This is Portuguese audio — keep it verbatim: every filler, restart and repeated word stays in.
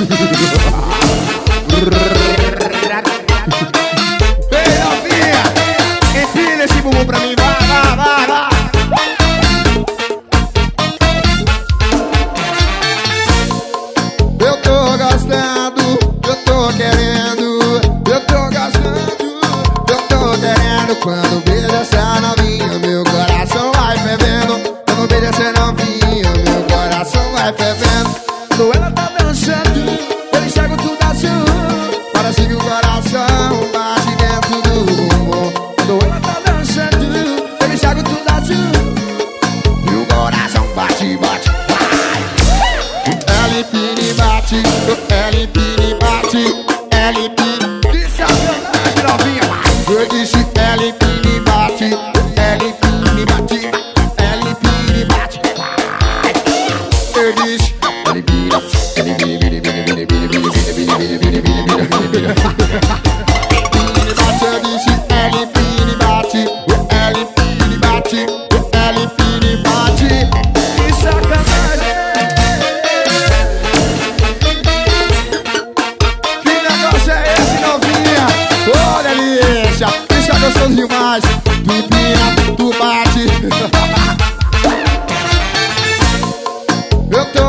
Ei, novinha, empina esse bumbum pra mim, vai, vai, vai, vai. Eu tô gostando, eu tô querendo, eu tô gostando, eu tô querendo. Quando beijo essa novinha, meu coração vai fervendo. Quando beijo essa novinha, meu coração vai fervendo. Quando ela tá dançando, eu enxergo tudo azul. Parece que o coração bate dentro do bumbum. Quando ela tá dançando, eu enxergo tudo azul. E o coração bate, bate, vai. Ela empina e bate, ela empina e bate, ela empina. Que sacanagem, novinha. Eu disse ela empina e bate, ela empina e bate, ela empina e bate, vai. Eu disse ela empina, ela empina, empina, empina, empina, empina, empina, empina, empina, empina, empina, empina, empina. Eu disse ela empina e bate, ela empina e bate, ela empina e bate. Que sacanagem. Que negócio é esse, novinha? Ô, delícia, isso é gostoso demais. Tu empina, tu bate. Eu tô